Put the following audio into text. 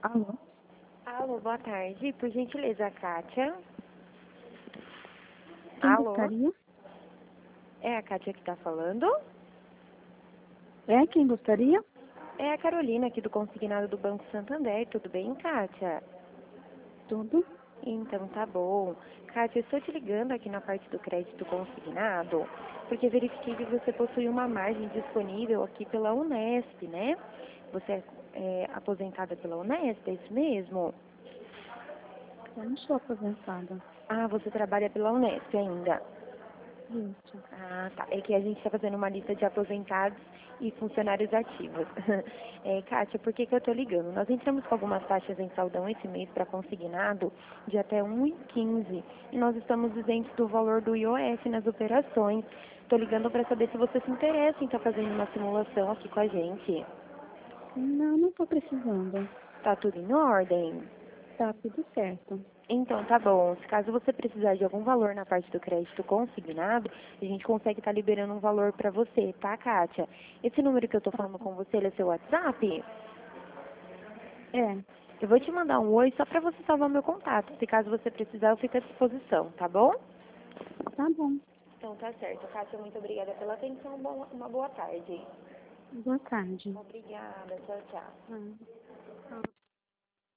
Alô? Alô, boa tarde. Por gentileza, Kátia. Quem Alô? gostaria? É a Kátia que tá falando? É, quem gostaria? É a Carolina aqui do Consignado do Banco Santander. Tudo bem, Kátia? Tudo? Então tá bom. Kátia, eu estou te ligando aqui na parte do crédito consignado, porque verifiquei que você possui uma margem disponível aqui pela Unesp, né? Você é aposentada pela Unesp, é isso mesmo? Eu não sou aposentada. Ah, você trabalha pela Unesp ainda. Isso. Ah, tá. É que a gente está fazendo uma lista de aposentados e funcionários ativos. Kátia, por que eu estou ligando? Nós entramos com algumas taxas em saldão esse mês para consignado de até 1,15 e nós estamos isentos do valor do IOF nas operações. Estou ligando para saber se você se interessa em estar fazendo uma simulação aqui com a gente. Não, não estou precisando. Tá tudo em ordem? Tá tudo certo. Então, tá bom. Se caso você precisar de algum valor na parte do crédito consignado, a gente consegue estar liberando um valor para você, tá, Kátia? Esse número que eu tô Tá. falando com você, ele é seu WhatsApp? É, Eu vou te mandar um oi só para você salvar meu contato. Se caso você precisar, eu fico à disposição, tá bom? tá bom. Então, tá certo. Kátia, muito obrigada pela atenção. Uma boa tarde. Boa tarde. Obrigada. Tchau, tchau. Ah.